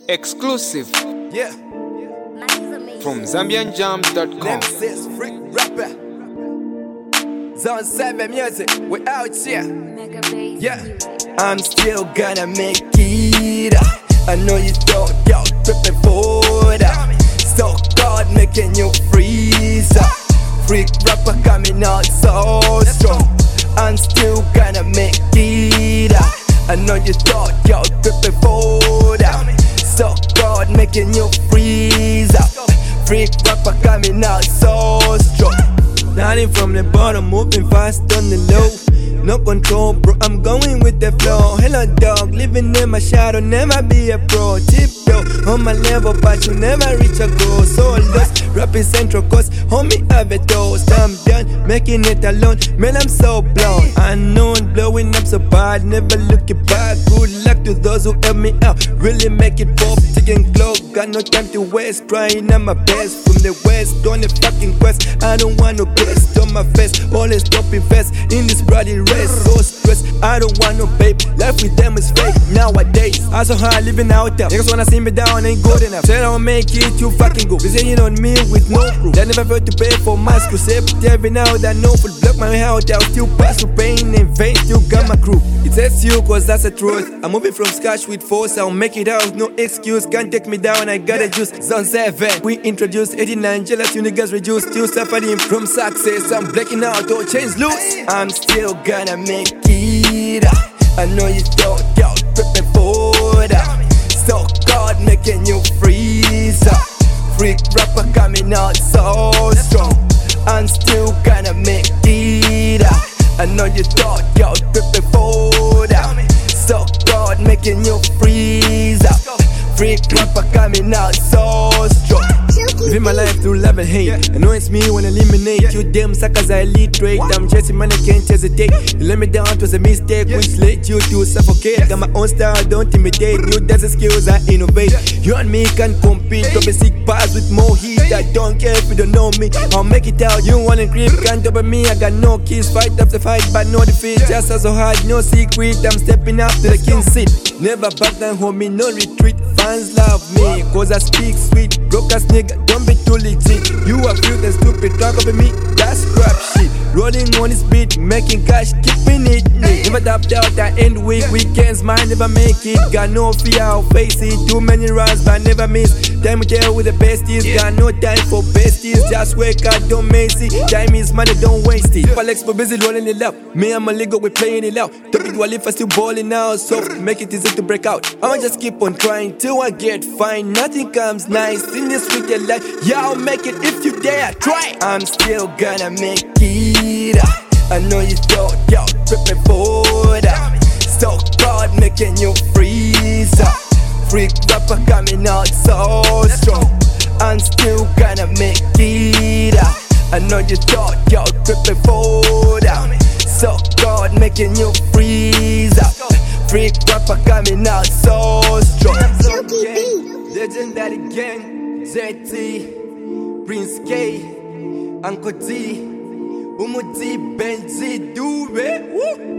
Exclusive Yeah, from ZambianJams.com. Nemesis, freak rapper. Zone 7 music, we out here. Yeah, I'm still gonna make it. I know you thought y'all tripping for that. So God making you freeze. Freak rapper coming out so strong. I'm still gonna make it. I know you thought y'all tripping for that. So God making you freeze. Freak rapper coming out so strong. Starting from the bottom, moving fast on the low. No control, bro, I'm going with the flow. Hello dog, living in my shadow, never be a pro. Tiptoe on my level, but you never reach a goal. So lost, rapping central coast, homie have a toast. I'm done, making it alone, man I'm so blown. Unknown, blowing up so bad, never looking back. Good luck to those who help me out, really make it pop. Taking glow, got no time to waste, trying at my best. From the west, on the fucking quest, I don't want no guest on my face. Always stopping fast in this bloody race. So stressed, I don't want no babe. Life with them is fake nowadays. I so hard living out there. Niggas wanna see me down, ain't good enough. Said I'll make it, you fucking go. They saying on me with no proof. They never felt to pay for my school. But every now and then, no full block my heart. I'll still pass through pain in vain. Still got my crew. It says you, cause that's the truth. I'm moving from scratch with force. I'll make it out, no excuse. Can't take me down, I got a juice. Zone 7, we introduced 89 jealous, you niggas reduced. Still suffering from success. I'm breaking out, all chains loose. I'm still gonna make it. I know you thought y'all tripping for that. So God making you freeze. Freak rapper coming out so strong. I'm still gonna make it. I know you thought y'all tripping for that. So God making you freeze. Freak rapper coming out so strong. Living my life through love and hate. I know it's me when I eliminate you. Damn suckers I illiterate. I'm chasing man, I can't hesitate. You let me down, it was a mistake which led you to suffocate. Got my own style, don't intimidate. New dance skills, I innovate. You and me can compete. Don't be sick pass with more heat. I don't care if you don't know me. I'll make it out. You wanna creep, can't top me. I got no keys. Fight up the fight, but no defeat. Just as so hard, no secret. I'm stepping up to the king's seat. Never back down, homie, no retreat. Fans love me, cause I speak sweet. Broke ass nigga, don't be too legit. You are cute and stupid, talk about me, that's crap shit. Rolling on this beat, making cash, keeping it neat. Never tapped out, I end week, weekends, mine never make it. Got no fear, I'll face it. Too many rounds, but never miss. Time to tell with the besties, got no time for besties. Just wake up, don't miss it. Time is money, don't waste it. Alex for busy rolling it up. Me and my league, we playing it out. Topic while if I still balling out, so make it easy to break out. I'ma just keep on trying till I get fine. Nothing comes nice in this wicked life. Yeah, I'll make it if you dare. Try. I'm still gonna make it. I know you thought y'all tripping for that. So God making you freeze. Freak rapper coming out so strong. I'm still gonna make it. I know you thought y'all tripping for that. So God making you freeze. Freak rapper coming out so strong. Legendary gang, ZT, Prince K, Uncle D, Umu D, Benji, Dube.